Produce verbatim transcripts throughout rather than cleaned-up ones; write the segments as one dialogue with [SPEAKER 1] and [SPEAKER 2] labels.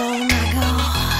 [SPEAKER 1] нагъл.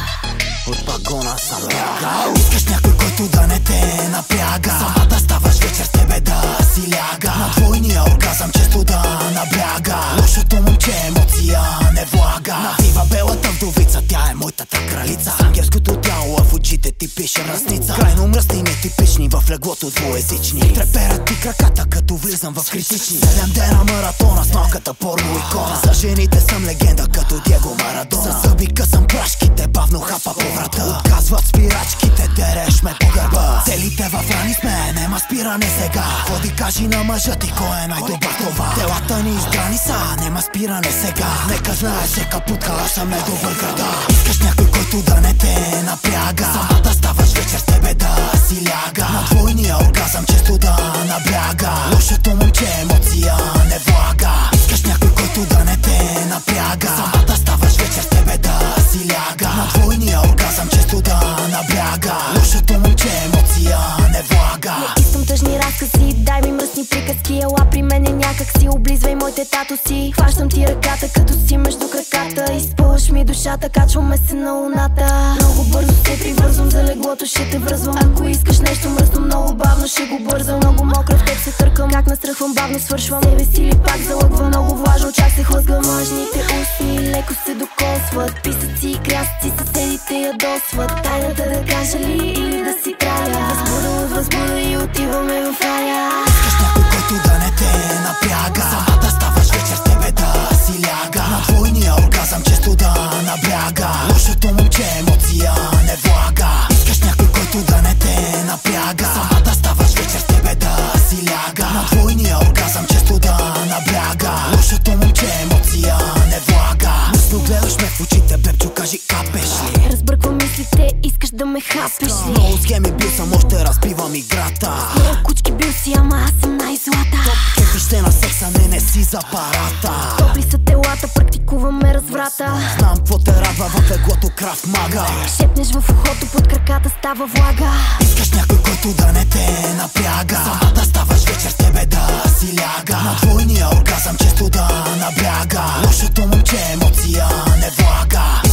[SPEAKER 2] От пагона съм бягал. Искаш някой, който да не те напряга, сама да ставаш вечер с тебе да си ляга. На двойния оргазъм често да набляга. Лошото момче емоция не влага. Навива белата вдовица, тя е мойтата кралица. С ангелското тяло, а в очите ти пише мръсница. Крайно мръсни, нетипични, в леглото двуезични. Треперат ти краката, като влизам в критични. Седем дена маратона с малката порно икона. За жените съм легенда, като Диего Марадона. С зъби късам прашките, бавно хапа по врата. Отказват спирачките, дереш ме по гърба. Целите в рани сме, нема спиране сега. Ходи кажи на мъжа ти, кой е най-добър това. Телата ни избрани са, нема спиране сега. Нека знаеш, се капутка, аз съм най-добър града. Искаш някой, който да не те напряга, сама да ставаш вечер с тебе да си ляга. На двойния оргазъм често да набляга. Лошото момче емоция не влага. Искаш някой, който да не те напряга, сама да ставаш вечер с тебе да си ляга. На двойния оргазъм често да набляга. Лошото момче емоция не влага.
[SPEAKER 1] Не искам тъжни разкази, дай ми мръсни приказки. Ела при мене някак си, облизвай моите татуси. Хващам ти ръката, като си между краката. Изпълваш ми душата, качваме се на луната. Много бързо се привързвам, за леглото ще те връзвам. Ако искаш нещо мръсно, много бавно ще го бързам. Много мокра, в теб се търкам, как настръхвам, бавно свършвам. Себе си ли пак залъгвам, много влажно, чак се хлъзга. Мъжните устни леко се докосват. Писъци и крясъци, съседите ядосват. Тайната да кажа ли или да си краля. Възбуда от възбуда и отиваме в рая.
[SPEAKER 2] Искаш някой, който да не те напряга, сама да ставаш вечер с тебе да си ляга. На двойния оргазъм често да набляга. Лошото момче емоция не влага. Искаш някой, който да не те напряга, сама да ставаш вечер с тебе да си ляга. На двойния оргазъм често да набляга. Лошото момче емоция не влага. Мъсно гледаш ме в очите, бебчо, кажи капеш ли?
[SPEAKER 1] Разбърквам мислите, искаш да ме хапеш ли?
[SPEAKER 2] Много схеми бил съм, още разбивам играта.
[SPEAKER 1] Много кучки бил си, ама аз съм най-злата.
[SPEAKER 2] Кефиш се на секса, не не си за парата.
[SPEAKER 1] Топли са телата, практикуваме разврата.
[SPEAKER 2] Знам какво те радва в леглото, крав мага.
[SPEAKER 1] Шепнеш в ухото, под краката става влага.
[SPEAKER 2] Искаш някой, който да не те напряга, сама да ставаш вечер с тебе да си ляга. На двойния оргазъм често да набляга. Лошото момче емоция не влага.